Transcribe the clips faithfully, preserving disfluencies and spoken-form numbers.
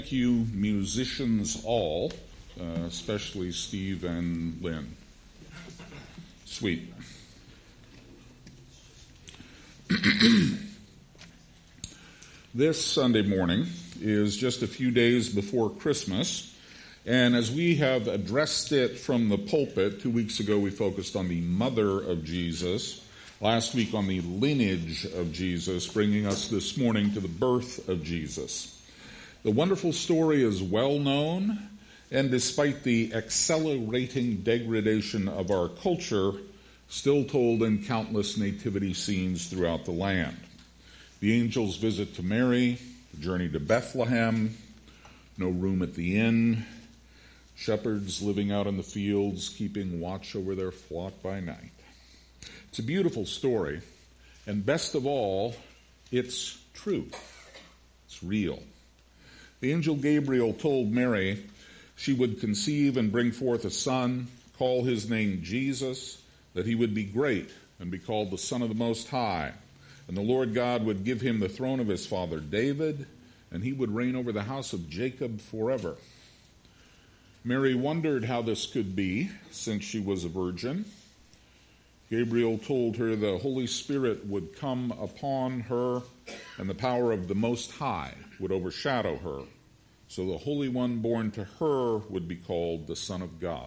Thank you, musicians all, uh, especially Steve and Lynn. Sweet. This Sunday morning is just a few days before Christmas, and as we have addressed it from the pulpit, two weeks ago we focused on the mother of Jesus, last week on the lineage of Jesus, bringing us this morning to the birth of Jesus. The wonderful story is well known, and despite the accelerating degradation of our culture, still told in countless nativity scenes throughout the land. The angel's visit to Mary, the journey to Bethlehem, no room at the inn, shepherds living out in the fields, keeping watch over their flock by night. It's a beautiful story, and best of all, it's true. It's real. The angel Gabriel told Mary she would conceive and bring forth a son, call his name Jesus, that he would be great and be called the Son of the Most High. And the Lord God would give him the throne of his father David, and he would reign over the house of Jacob forever. Mary wondered how this could be, since she was a virgin. Gabriel told her the Holy Spirit would come upon her, and the power of the Most High would overshadow her. So the Holy One born to her would be called the Son of God.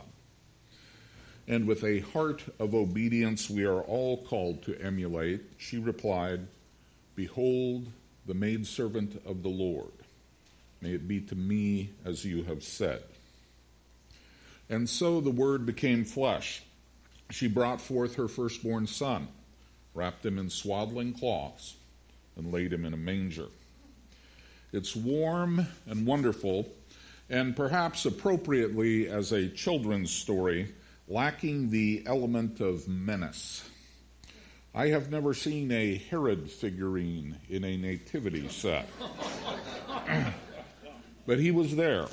And with a heart of obedience we are all called to emulate, she replied, "Behold, the maidservant of the Lord. May it be to me as you have said." And so the Word became flesh. She brought forth her firstborn son, wrapped him in swaddling cloths, and laid him in a manger. It's warm and wonderful, and perhaps appropriately as a children's story, lacking the element of menace. I have never seen a Herod figurine in a nativity set. But he was there,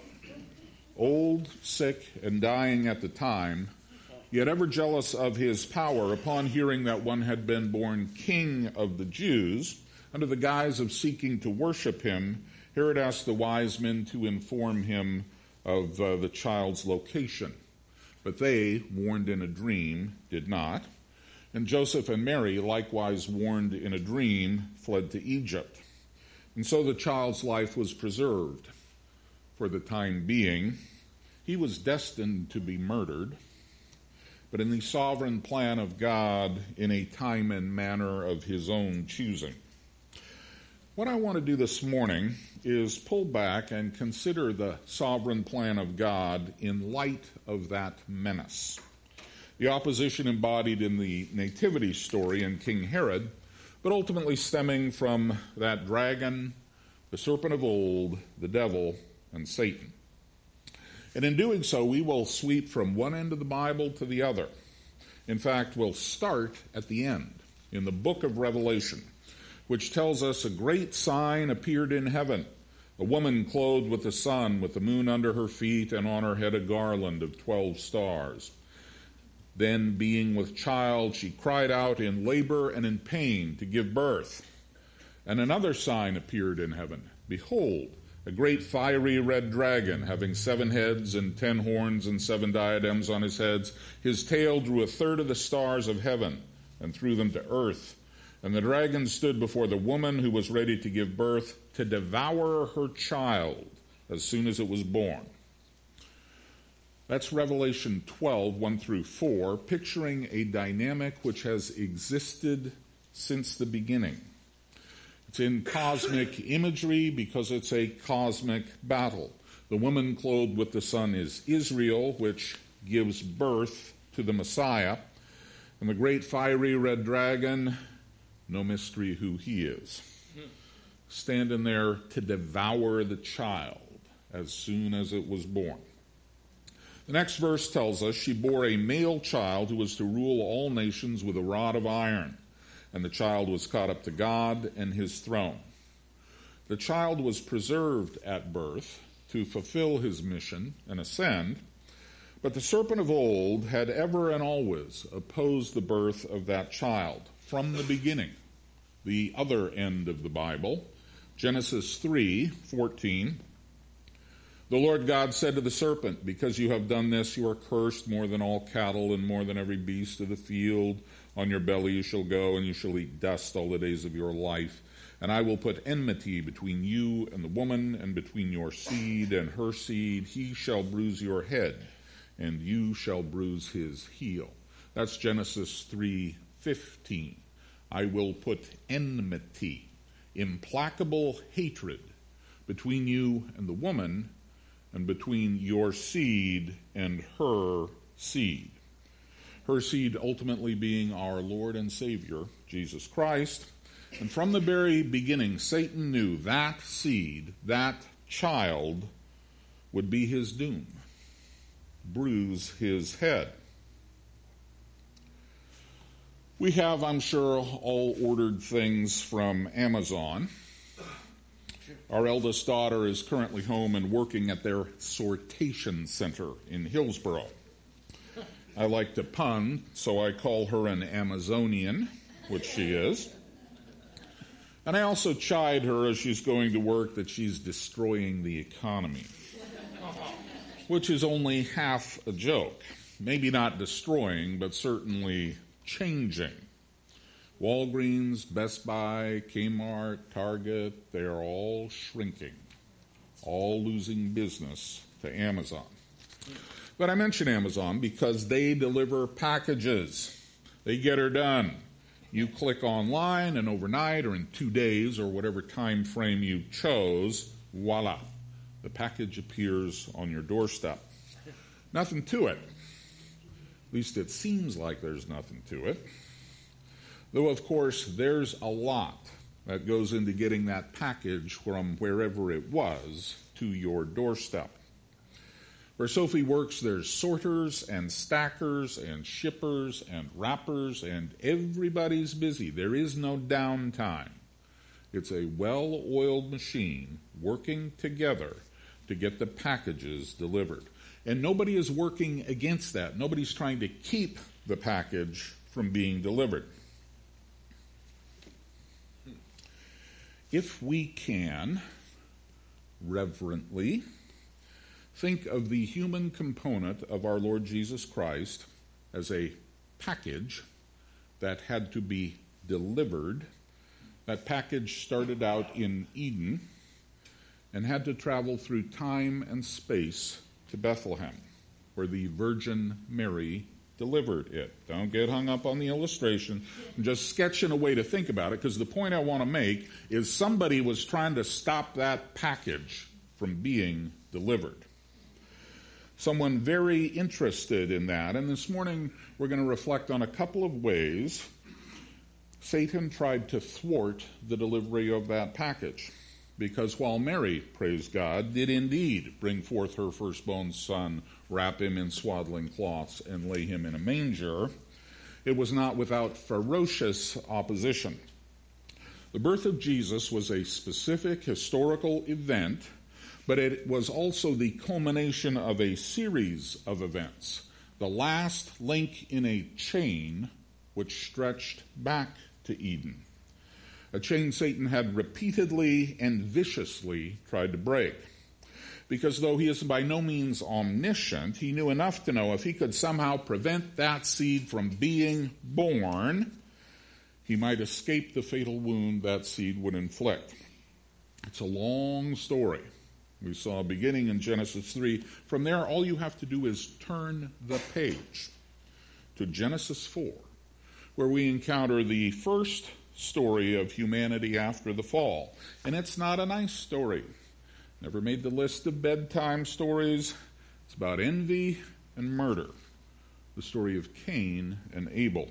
old, sick, and dying at the time, yet ever jealous of his power. Upon hearing that one had been born king of the Jews, under the guise of seeking to worship him, Herod asked the wise men to inform him of uh, the child's location. But they, warned in a dream, did not. And Joseph and Mary, likewise warned in a dream, fled to Egypt. And so the child's life was preserved. For the time being, he was destined to be murdered, but in the sovereign plan of God, in a time and manner of his own choosing. What I want to do this morning is pull back and consider the sovereign plan of God in light of that menace. The opposition embodied in the nativity story in King Herod, but ultimately stemming from that dragon, the serpent of old, the devil, and Satan. And in doing so, we will sweep from one end of the Bible to the other. In fact, we'll start at the end, in the book of Revelation, which tells us a great sign appeared in heaven, a woman clothed with the sun, with the moon under her feet, and on her head a garland of twelve stars. Then, being with child, she cried out in labor and in pain to give birth. And another sign appeared in heaven. Behold, a great fiery red dragon, having seven heads and ten horns and seven diadems on his heads. His tail drew a third of the stars of heaven and threw them to earth. And the dragon stood before the woman who was ready to give birth to devour her child as soon as it was born. That's Revelation twelve, one through four, picturing a dynamic which has existed since the beginning. It's in cosmic imagery because it's a cosmic battle. The woman clothed with the sun is Israel, which gives birth to the Messiah. And the great fiery red dragon, no mystery who he is, standing there to devour the child as soon as it was born. The next verse tells us she bore a male child who was to rule all nations with a rod of iron, and the child was caught up to God and his throne. The child was preserved at birth to fulfill his mission and ascend, but the serpent of old had ever and always opposed the birth of that child from the beginning. The other end of the Bible, Genesis three fourteen, The Lord God said to the serpent, because you have done this, you are cursed more than all cattle and more than every beast of the field. On your belly you shall go, and you shall eat dust all the days of your life. And I will put enmity between you and the woman, and between your seed and her seed. He shall bruise your head, and you shall bruise his heel. That's Genesis three fifteen. I will put enmity, implacable hatred, between you and the woman, and between your seed and her seed. Her seed ultimately being our Lord and Savior, Jesus Christ. And from the very beginning, Satan knew that seed, that child, would be his doom, bruise his head. We have, I'm sure, all ordered things from Amazon. Our eldest daughter is currently home and working at their sortation center in Hillsboro. I like to pun, so I call her an Amazonian, which she is. And I also chide her as she's going to work that she's destroying the economy, which is only half a joke. Maybe not destroying, but certainly changing. Walgreens, Best Buy, Kmart, Target, they're all shrinking, all losing business to Amazon. But I mention Amazon because they deliver packages. They get her done. You click online, and overnight or in two days or whatever time frame you chose, voila, the package appears on your doorstep. Nothing to it. At least it seems like there's nothing to it. Though, of course, there's a lot that goes into getting that package from wherever it was to your doorstep. Where Sophie works, there's sorters and stackers and shippers and wrappers, and everybody's busy. There is no downtime. It's a well-oiled machine working together to get the packages delivered. And nobody is working against that. Nobody's trying to keep the package from being delivered. If we can, reverently, think of the human component of our Lord Jesus Christ as a package that had to be delivered. That package started out in Eden and had to travel through time and space to Bethlehem, where the Virgin Mary delivered it. Don't get hung up on the illustration. I'm just sketching a way to think about it, because the point I want to make is somebody was trying to stop that package from being delivered. Someone very interested in that. And this morning we're going to reflect on a couple of ways Satan tried to thwart the delivery of that package. Because while Mary, praise God, did indeed bring forth her firstborn son, wrap him in swaddling cloths, and lay him in a manger, it was not without ferocious opposition. The birth of Jesus was a specific historical event, but it was also the culmination of a series of events, the last link in a chain which stretched back to Eden. A chain Satan had repeatedly and viciously tried to break. Because though he is by no means omniscient, he knew enough to know if he could somehow prevent that seed from being born, he might escape the fatal wound that seed would inflict. It's a long story. We saw beginning in Genesis three. From there, all you have to do is turn the page to Genesis four, where we encounter the first story of humanity after the fall. And it's not a nice story. Never made the list of bedtime stories. It's about envy and murder. The story of Cain and Abel.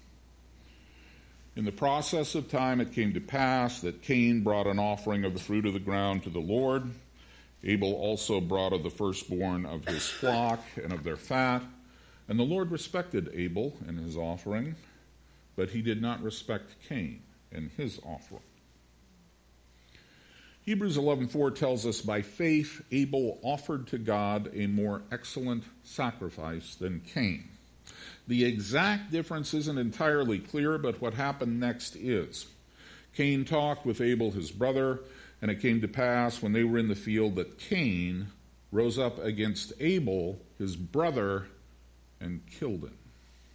In the process of time, it came to pass that Cain brought an offering of the fruit of the ground to the Lord. Abel also brought of the firstborn of his flock and of their fat. And the Lord respected Abel and his offering, but he did not respect Cain and his offering. Hebrews eleven four tells us, by faith Abel offered to God a more excellent sacrifice than Cain. The exact difference isn't entirely clear, but what happened next is. Cain talked with Abel his brother, and it came to pass when they were in the field that Cain rose up against Abel, his brother, and killed him.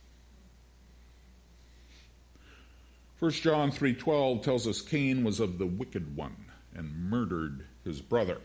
First John three twelve tells us Cain was of the wicked one and murdered his brother.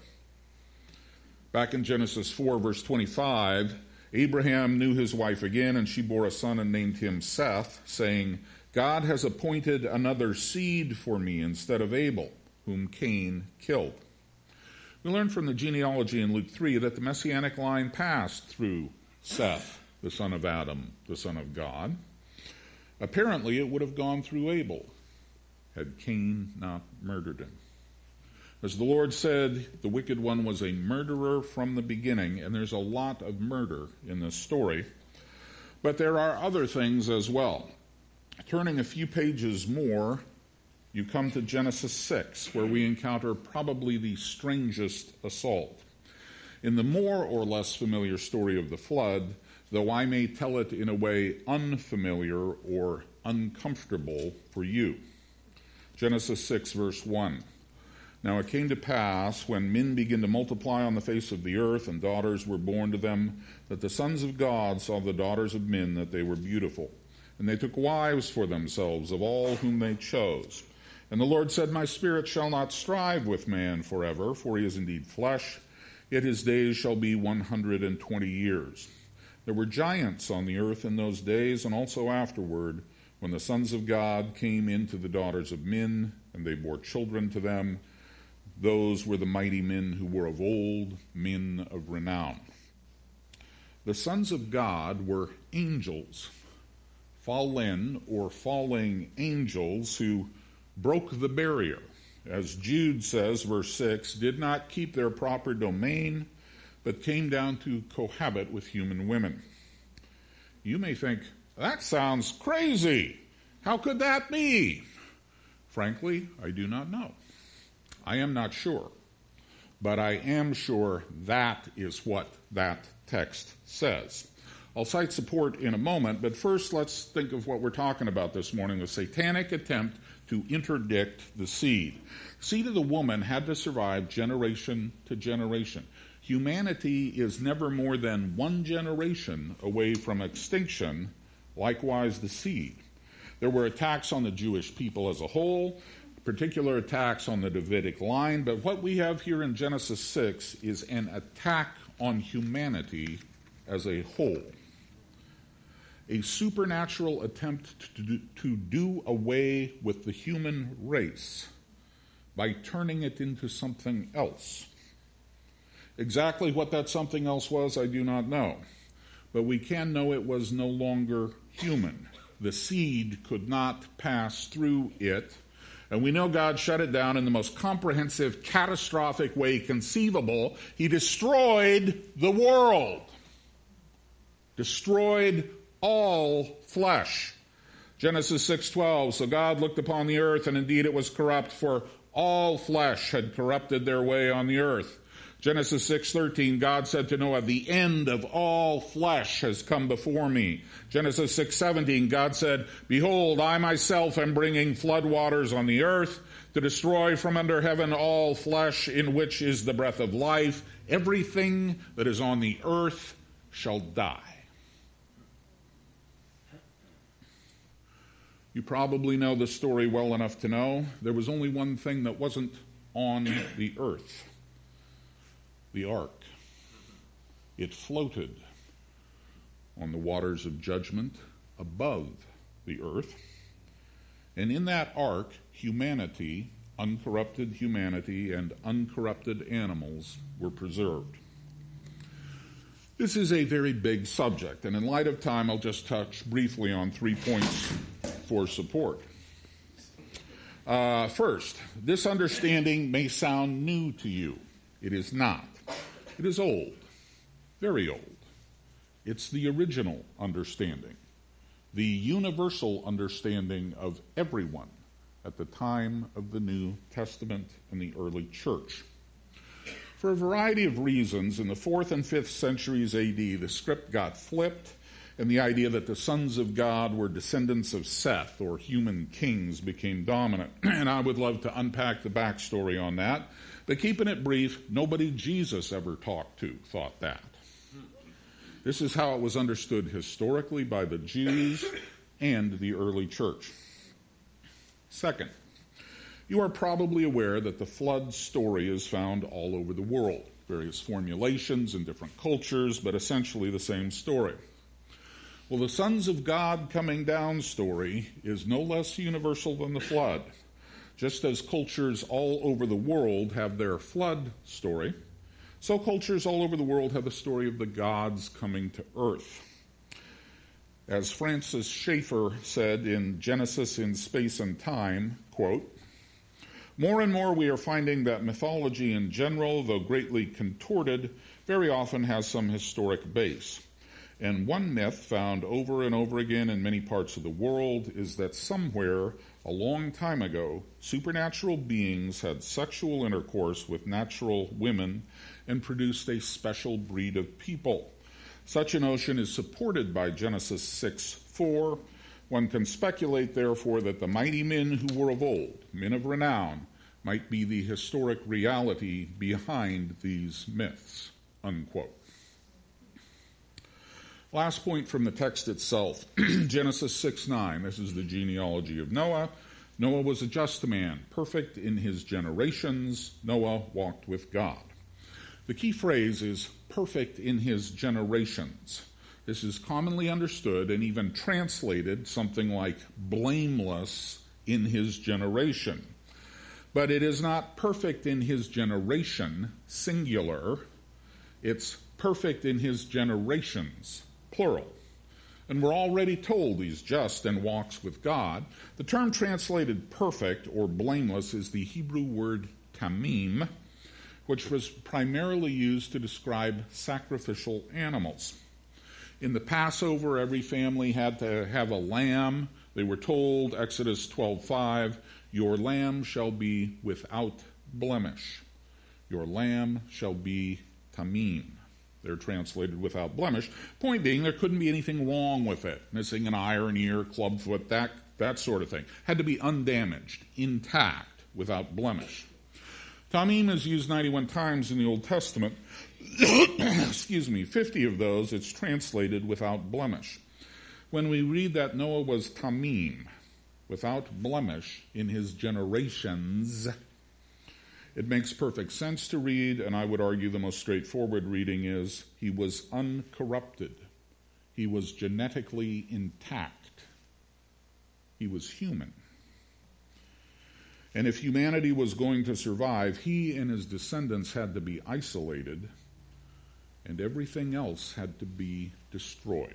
Back in Genesis four, verse twenty-five, Abraham knew his wife again, and she bore a son and named him Seth, saying, God has appointed another seed for me instead of Abel, whom Cain killed. We learn from the genealogy in Luke three that the messianic line passed through Seth, the son of Adam, the son of God. Apparently, it would have gone through Abel had Cain not murdered him. As the Lord said, the wicked one was a murderer from the beginning, and there's a lot of murder in this story. But there are other things as well. Turning a few pages more, you come to Genesis six, where we encounter probably the strangest assault. In the more or less familiar story of the flood, though I may tell it in a way unfamiliar or uncomfortable for you. Genesis six, verse one. Now it came to pass, when men began to multiply on the face of the earth, and daughters were born to them, that the sons of God saw the daughters of men, that they were beautiful. And they took wives for themselves of all whom they chose. And the Lord said, My spirit shall not strive with man forever, for he is indeed flesh, yet his days shall be one hundred and twenty years. There were giants on the earth in those days, and also afterward, when the sons of God came into the daughters of men, and they bore children to them. Those were the mighty men who were of old, men of renown. The sons of God were angels, fallen or falling angels who broke the barrier. As Jude says, verse six, did not keep their proper domain, but came down to cohabit with human women. You may think, that sounds crazy. How could that be? Frankly, I do not know. I am not sure. But I am sure that is what that text says. I'll cite support in a moment, but first let's think of what we're talking about this morning, the satanic attempt to interdict the seed. The seed of the woman had to survive generation to generation. Humanity is never more than one generation away from extinction, likewise the seed. There were attacks on the Jewish people as a whole, particular attacks on the Davidic line, but what we have here in Genesis six is an attack on humanity as a whole. A supernatural attempt to do, to do away with the human race by turning it into something else. Exactly what that something else was, I do not know. But we can know it was no longer human. The seed could not pass through it. And we know God shut it down in the most comprehensive, catastrophic way conceivable. He destroyed the world. Destroyed all flesh. Genesis six twelve, so God looked upon the earth, and indeed it was corrupt, for all flesh had corrupted their way on the earth. Genesis six thirteen, God said to Noah, the end of all flesh has come before me. Genesis six seventeen, God said, behold, I myself am bringing flood waters on the earth to destroy from under heaven all flesh in which is the breath of life. Everything that is on the earth shall die. You probably know the story well enough to know there was only one thing that wasn't on the earth. The ark. It floated on the waters of judgment above the earth. And in that ark, humanity, uncorrupted humanity, and uncorrupted animals were preserved. This is a very big subject, and in light of time, I'll just touch briefly on three points for support. Uh, first, this understanding may sound new to you. It is not. It is old, very old. It's the original understanding, the universal understanding of everyone at the time of the New Testament and the early church. For a variety of reasons, in the fourth and fifth centuries A D, the script got flipped, and the idea that the sons of God were descendants of Seth, or human kings, became dominant. And I would love to unpack the backstory on that. But keeping it brief, nobody Jesus ever talked to thought that. This is how it was understood historically by the Jews and the early church. Second, you are probably aware that the flood story is found all over the world. Various formulations in different cultures, but essentially the same story. Well, the sons of God coming down story is no less universal than the flood. Just as cultures all over the world have their flood story, so cultures all over the world have the story of the gods coming to earth. As Francis Schaeffer said in Genesis in Space and Time, quote, "More and more we are finding that mythology in general, though greatly contorted, very often has some historic base. And one myth found over and over again in many parts of the world is that somewhere, a long time ago, supernatural beings had sexual intercourse with natural women and produced a special breed of people. Such a notion is supported by Genesis six four. One can speculate, therefore, that the mighty men who were of old, men of renown, might be the historic reality behind these myths," unquote. Last point from the text itself, Genesis six nine. This is the genealogy of Noah. Noah was a just man, perfect in his generations. Noah walked with God. The key phrase is perfect in his generations. This is commonly understood and even translated something like blameless in his generation. But it is not perfect in his generation, singular. It's perfect in his generations, plural. And we're already told he's just and walks with God. The term translated perfect or blameless is the Hebrew word tamim, which was primarily used to describe sacrificial animals. In the Passover, every family had to have a lamb. They were told, Exodus twelve five, "Your lamb shall be without blemish." Your lamb shall be tamim. They're translated without blemish. Point being, there couldn't be anything wrong with it. Missing an eye or an ear, clubfoot, that, that sort of thing. Had to be undamaged, intact, without blemish. Tamim is used ninety-one times in the Old Testament. Excuse me, fifty of those it's translated without blemish. When we read that Noah was tamim, without blemish in his generations, it makes perfect sense to read, and I would argue the most straightforward reading is he was uncorrupted. He was genetically intact. He was human. And if humanity was going to survive, he and his descendants had to be isolated, and everything else had to be destroyed.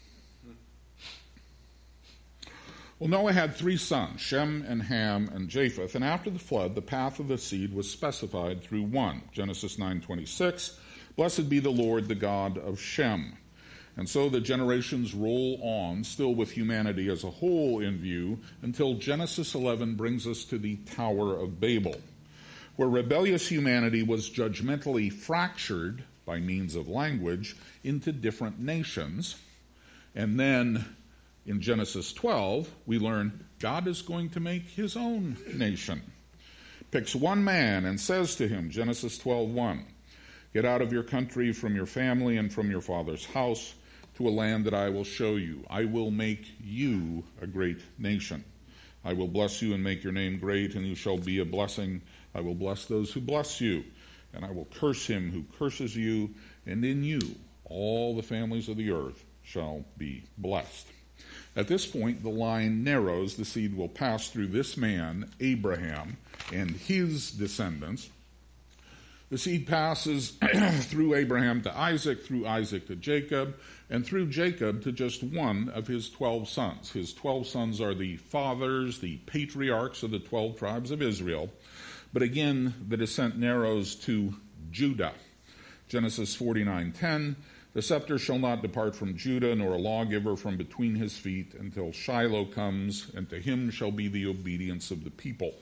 Well, Noah had three sons, Shem and Ham and Japheth, and after the flood, the path of the seed was specified through one. Genesis nine twenty-six, "Blessed be the Lord, the God of Shem." And so the generations roll on, still with humanity as a whole in view, until Genesis eleven brings us to the Tower of Babel, where rebellious humanity was judgmentally fractured by means of language into different nations. And then in Genesis twelve, we learn God is going to make his own nation. Picks one man and says to him, Genesis twelve one, "Get out of your country, from your family, and from your father's house, to a land that I will show you. I will make you a great nation. I will bless you and make your name great, and you shall be a blessing. I will bless those who bless you, and I will curse him who curses you, and in you all the families of the earth shall be blessed." At this point, the line narrows. The seed will pass through this man, Abraham, and his descendants. The seed passes through Abraham to Isaac, through Isaac to Jacob, and through Jacob to just one of his twelve sons. His twelve sons are the fathers, the patriarchs of the twelve tribes of Israel. But again, the descent narrows to Judah. Genesis forty-nine ten, "The scepter shall not depart from Judah, nor a lawgiver from between his feet, until Shiloh comes, and to him shall be the obedience of the people."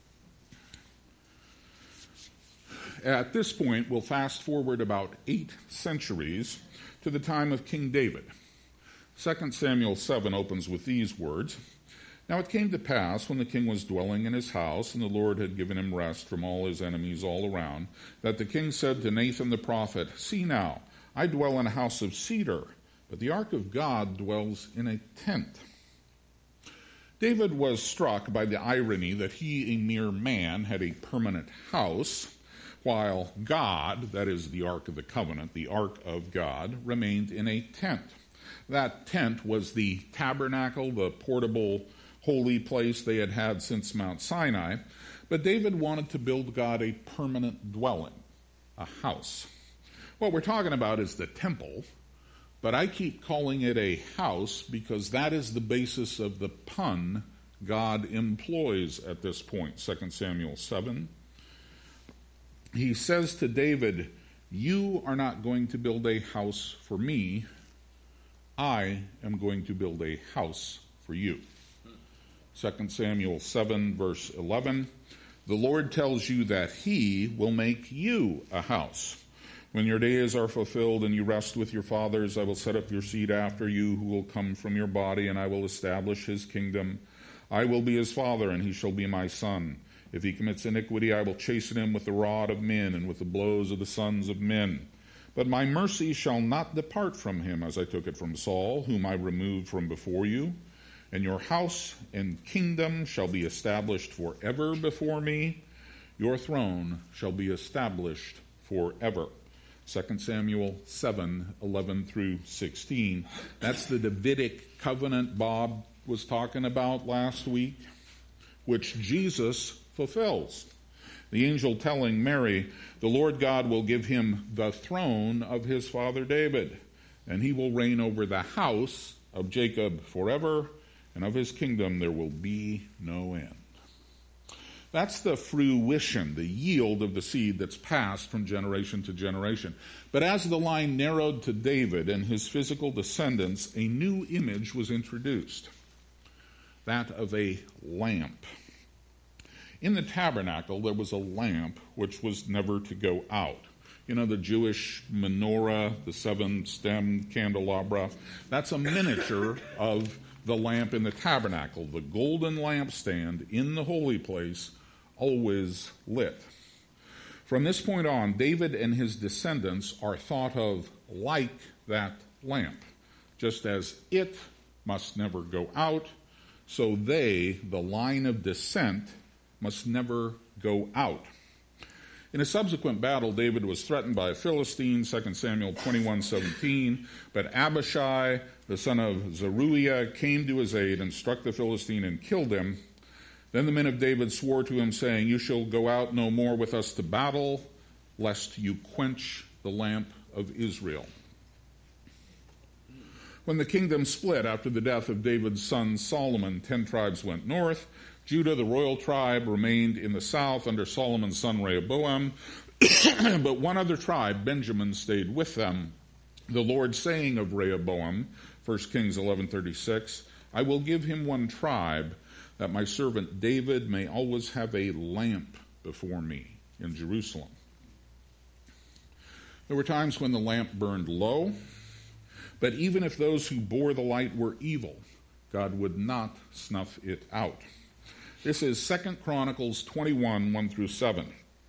At this point, we'll fast forward about eight centuries to the time of King David. Second Samuel seven opens with these words, Now it came to pass, when the king was dwelling in his house, and the Lord had given him rest from all his enemies all around, that the king said to Nathan the prophet, See now, I dwell in a house of cedar, but the ark of God dwells in a tent. David was struck by the irony that he, a mere man, had a permanent house, while God, that is the Ark of the Covenant, the Ark of God, remained in a tent. That tent was the tabernacle, the portable holy place they had had since Mount Sinai, but David wanted to build God a permanent dwelling, a house. What we're talking about is the temple, but I keep calling it a house because that is the basis of the pun God employs at this point, Second Samuel seven. He says to David, You are not going to build a house for me. I am going to build a house for you. Second Samuel seven, verse eleven. The Lord tells you that he will make you a house. When your days are fulfilled and you rest with your fathers, I will set up your seed after you, who will come from your body, and I will establish his kingdom. I will be his father, and he shall be my son. If he commits iniquity, I will chasten him with the rod of men and with the blows of the sons of men. But my mercy shall not depart from him, as I took it from Saul, whom I removed from before you. And your house and kingdom shall be established forever before me. Your throne shall be established forever. Second Samuel seven, eleven through sixteen. That's the Davidic covenant Bob was talking about last week, which Jesus fulfills. The angel telling Mary, the Lord God will give him the throne of his father David, and he will reign over the house of Jacob forever, and of his kingdom there will be no end. That's the fruition, the yield of the seed that's passed from generation to generation. But as the line narrowed to David and his physical descendants, a new image was introduced, that of a lamp. In the tabernacle, there was a lamp which was never to go out. You know, the Jewish menorah, the seven-stemmed candelabra, that's a miniature of the lamp in the tabernacle, the golden lampstand in the holy place, always lit. From this point on, David and his descendants are thought of like that lamp. Just as it must never go out, so they, the line of descent, must never go out. In a subsequent battle, David was threatened by a Philistine, Second Samuel twenty-one seventeen, but Abishai, the son of Zeruiah, came to his aid and struck the Philistine and killed him. Then the men of David swore to him, saying, You shall go out no more with us to battle, lest you quench the lamp of Israel. When the kingdom split after the death of David's son Solomon, ten tribes went north. Judah, the royal tribe, remained in the south under Solomon's son Rehoboam. But one other tribe, Benjamin, stayed with them. The Lord saying of Rehoboam, First Kings eleven thirty-six, I will give him one tribe, that my servant David may always have a lamp before me in Jerusalem. There were times when the lamp burned low, but even if those who bore the light were evil, God would not snuff it out. This is Second Chronicles twenty-one, one through seven.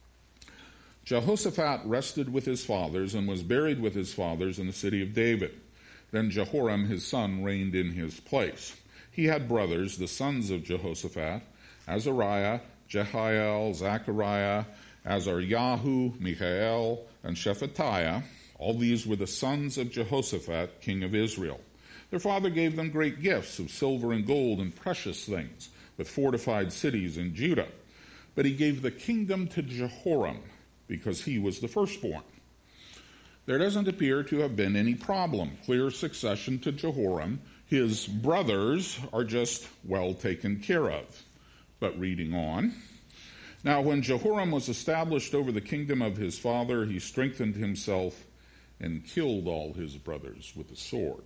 Jehoshaphat rested with his fathers and was buried with his fathers in the city of David. Then Jehoram his son reigned in his place. He had brothers, the sons of Jehoshaphat, Azariah, Jehiel, Zechariah, Azaryahu, Michael, and Shephatiah. All these were the sons of Jehoshaphat, king of Israel. Their father gave them great gifts of silver and gold and precious things, with fortified cities in Judah. But he gave the kingdom to Jehoram, because he was the firstborn. There doesn't appear to have been any problem. Clear succession to Jehoram. His brothers are just well taken care of. But reading on. Now when Jehoram was established over the kingdom of his father, he strengthened himself and killed all his brothers with the sword.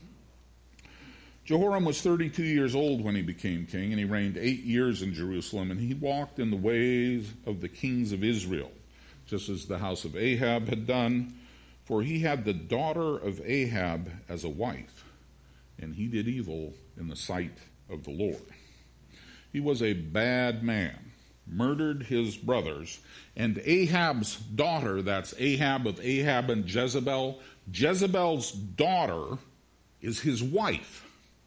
Jehoram was thirty-two years old when he became king, and he reigned eight years in Jerusalem, and he walked in the ways of the kings of Israel, just as the house of Ahab had done, for he had the daughter of Ahab as a wife, and he did evil in the sight of the Lord. He was a bad man, murdered his brothers, and Ahab's daughter, that's Ahab of Ahab and Jezebel, Jezebel's daughter is his wife.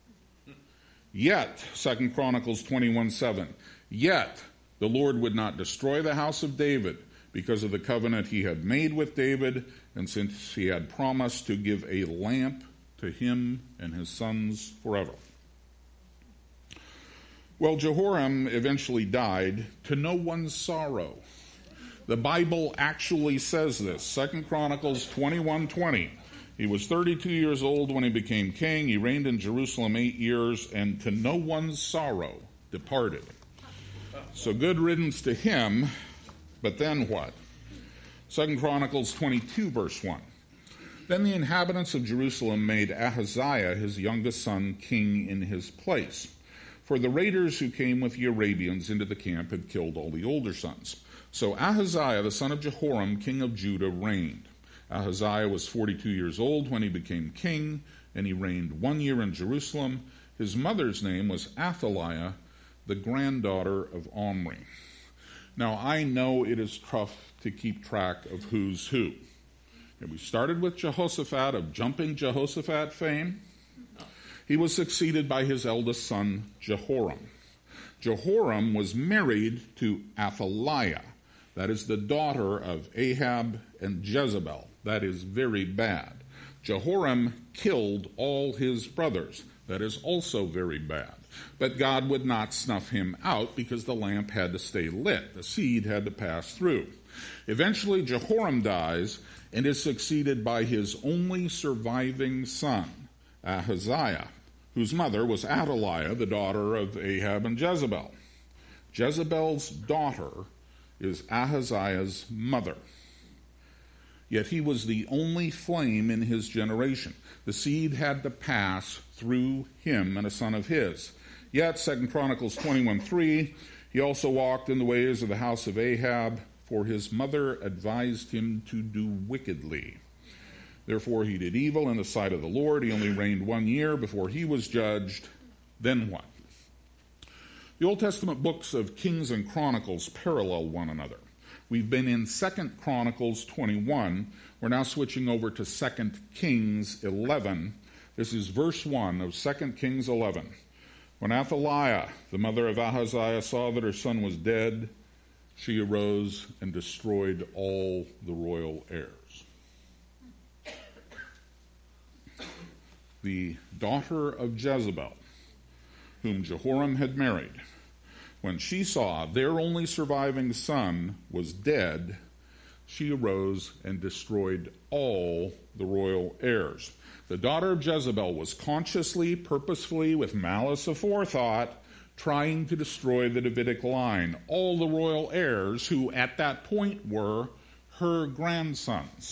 Yet, Second Chronicles twenty-one seven, yet the Lord would not destroy the house of David because of the covenant he had made with David, and since he had promised to give a lamp to him and his sons forever. Well, Jehoram eventually died to no one's sorrow. The Bible actually says this. Second Chronicles twenty-one twenty. He was thirty-two years old when he became king. He reigned in Jerusalem eight years, and to no one's sorrow departed. So good riddance to him, but then what? Second Chronicles twenty-two, verse one. Then the inhabitants of Jerusalem made Ahaziah, his youngest son, king in his place. For the raiders who came with the Arabians into the camp had killed all the older sons. So Ahaziah, the son of Jehoram, king of Judah, reigned. Ahaziah was forty-two years old when he became king, and he reigned one year in Jerusalem. His mother's name was Athaliah, the granddaughter of Omri. Now, I know it is tough to keep track of who's who. And we started with Jehoshaphat of jumping Jehoshaphat fame. He was succeeded by his eldest son, Jehoram. Jehoram was married to Athaliah. That is the daughter of Ahab and Jezebel. That is very bad. Jehoram killed all his brothers. That is also very bad. But God would not snuff him out because the lamp had to stay lit. The seed had to pass through. Eventually, Jehoram dies and is succeeded by his only surviving son, Ahaziah, whose mother was Athaliah, the daughter of Ahab and Jezebel. Jezebel's daughter is Ahaziah's mother. Yet he was the only flame in his generation. The seed had to pass through him and a son of his. Yet, Second Chronicles twenty-one three, he also walked in the ways of the house of Ahab, for his mother advised him to do wickedly. Therefore he did evil in the sight of the Lord. He only reigned one year before he was judged. Then what? The Old Testament books of Kings and Chronicles parallel one another. We've been in Second Chronicles twenty-one. We're now switching over to Second Kings eleven. This is verse one of Second Kings eleven. When Athaliah, the mother of Ahaziah, saw that her son was dead, she arose and destroyed all the royal heirs. The daughter of Jezebel, whom Jehoram had married, when she saw their only surviving son was dead, she arose and destroyed all the royal heirs. The daughter of Jezebel was consciously, purposefully, with malice aforethought, trying to destroy the Davidic line, all the royal heirs who at that point were her grandsons.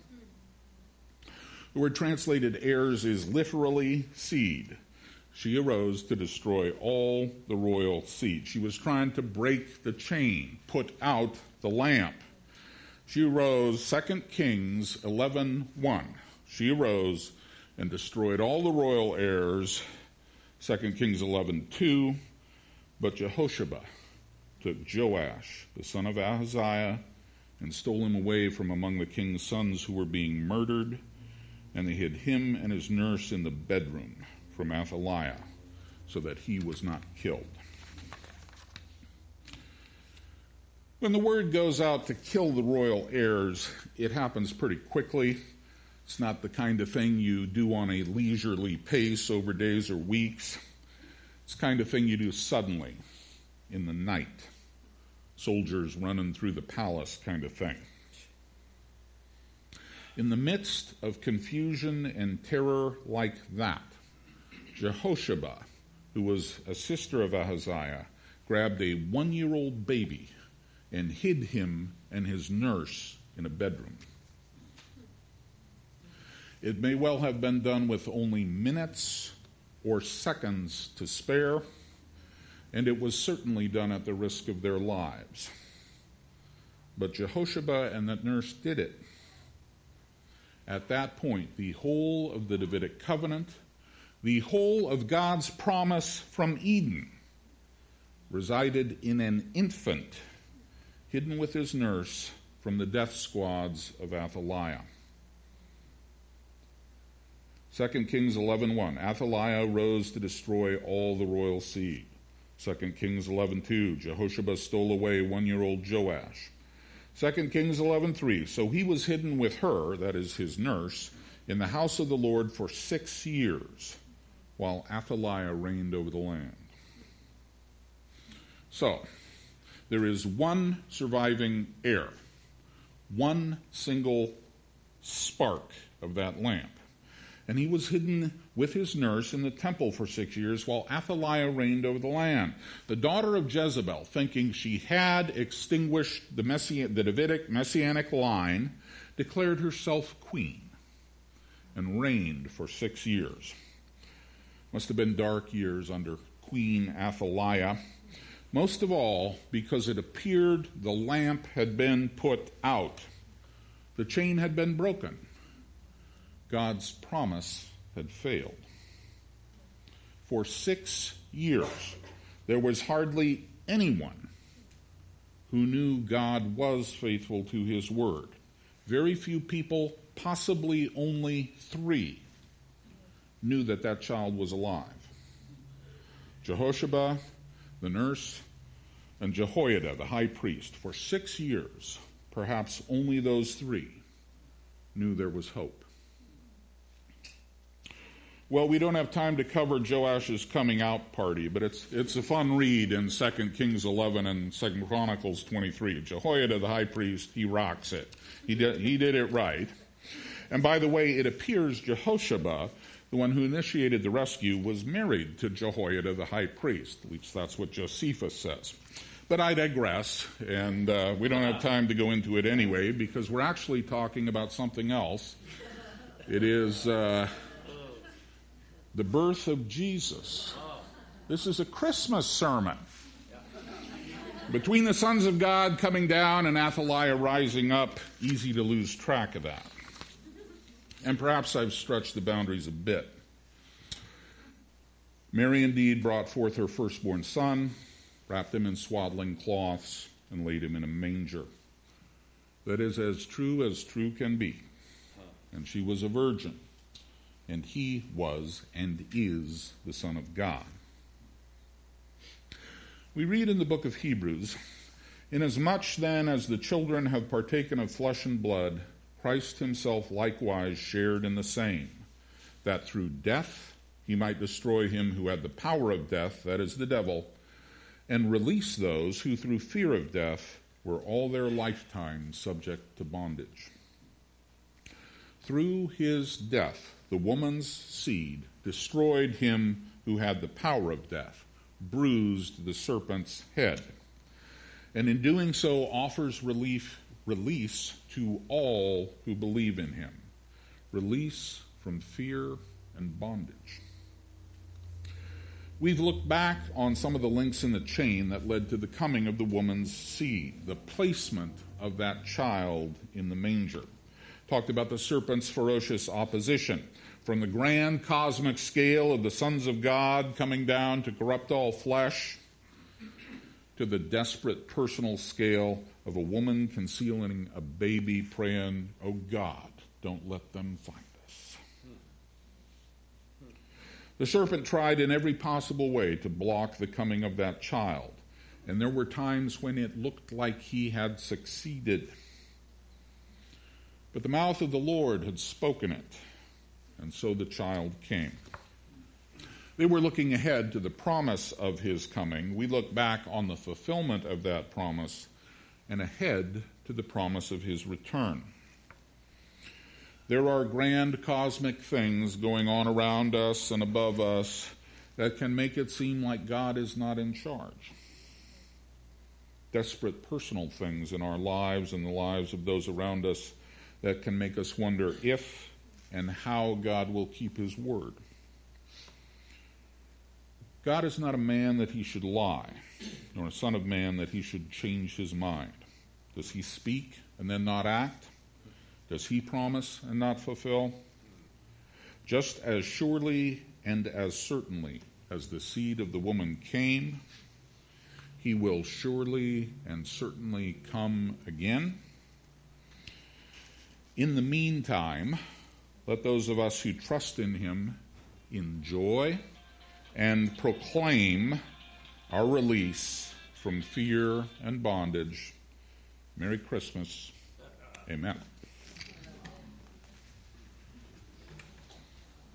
The word translated heirs is literally seed. She arose to destroy all the royal seed. She was trying to break the chain, put out the lamp. She arose, Second Kings eleven one. She arose and destroyed all the royal heirs, Second Kings eleven two. But Jehoshaphat took Joash, the son of Ahaziah, and stole him away from among the king's sons who were being murdered, and they hid him and his nurse in the bedroom from Athaliah, so that he was not killed. When the word goes out to kill the royal heirs, it happens pretty quickly. It's not the kind of thing you do on a leisurely pace over days or weeks. It's the kind of thing you do suddenly, in the night. Soldiers running through the palace kind of thing. In the midst of confusion and terror like that, Jehoshaphat, who was a sister of Ahaziah, grabbed a one-year-old baby and hid him and his nurse in a bedroom. It may well have been done with only minutes or seconds to spare, and it was certainly done at the risk of their lives. But Jehoshaphat and that nurse did it. At that point, the whole of the Davidic covenant, the whole of God's promise from Eden, resided in an infant, hidden with his nurse from the death squads of Athaliah. Second Kings eleven one. Athaliah rose to destroy all the royal seed. Second Kings eleven two. Jehoshaphat stole away one-year-old Joash. Second Kings eleven three. So he was hidden with her, that is his nurse, in the house of the Lord for six years, while Athaliah reigned over the land. So, there is one surviving heir, one single spark of that lamp. And he was hidden with his nurse in the temple for six years while Athaliah reigned over the land. The daughter of Jezebel, thinking she had extinguished the, Messi- the Davidic messianic line, declared herself queen and reigned for six years. Must have been dark years under Queen Athaliah. Most of all, because it appeared the lamp had been put out. The chain had been broken. God's promise had failed. For six years, there was hardly anyone who knew God was faithful to his word. Very few people, possibly only three, knew that that child was alive. Jehoshaphat, the nurse, and Jehoiada, the high priest. For six years, perhaps only those three knew there was hope. Well, we don't have time to cover Joash's coming out party, but it's it's a fun read in Second Kings eleven and Second Chronicles twenty-three. Jehoiada, the high priest, he rocks it. He did, he did it right. And by the way, it appears Jehoshaphat, the one who initiated the rescue, was married to Jehoiada, the high priest. At least that's what Josephus says. But I digress, and uh, we don't have time to go into it anyway, because we're actually talking about something else. It is uh, the birth of Jesus. This is a Christmas sermon. Between the sons of God coming down and Athaliah rising up, easy to lose track of that. And perhaps I've stretched the boundaries a bit. Mary indeed brought forth her firstborn son, wrapped him in swaddling cloths, and laid him in a manger. That is as true as true can be. And she was a virgin, and he was and is the Son of God. We read in the book of Hebrews, "Inasmuch then as the children have partaken of flesh and blood, Christ himself likewise shared in the same, that through death he might destroy him who had the power of death, that is the devil, and release those who through fear of death were all their lifetime subject to bondage. Through his death, the woman's seed destroyed him who had the power of death, bruised the serpent's head, and in doing so offers relief, release to all who believe in him, release from fear and bondage." We've looked back on some of the links in the chain that led to the coming of the woman's seed, the placement of that child in the manger. Talked about the serpent's ferocious opposition, from the grand cosmic scale of the sons of God coming down to corrupt all flesh, to the desperate personal scale of a woman concealing a baby praying, "Oh God, don't let them find us." The serpent tried in every possible way to block the coming of that child, and there were times when it looked like he had succeeded. But the mouth of the Lord had spoken it, and so the child came. They were looking ahead to the promise of his coming. We look back on the fulfillment of that promise and ahead to the promise of his return. There are grand cosmic things going on around us and above us that can make it seem like God is not in charge. Desperate personal things in our lives and the lives of those around us that can make us wonder if and how God will keep his word. God is not a man that he should lie, nor a son of man that he should change his mind. Does he speak and then not act? Does he promise and not fulfill? Just as surely and as certainly as the seed of the woman came, he will surely and certainly come again. In the meantime, let those of us who trust in him enjoy and proclaim our release from fear and bondage. Merry Christmas. Amen.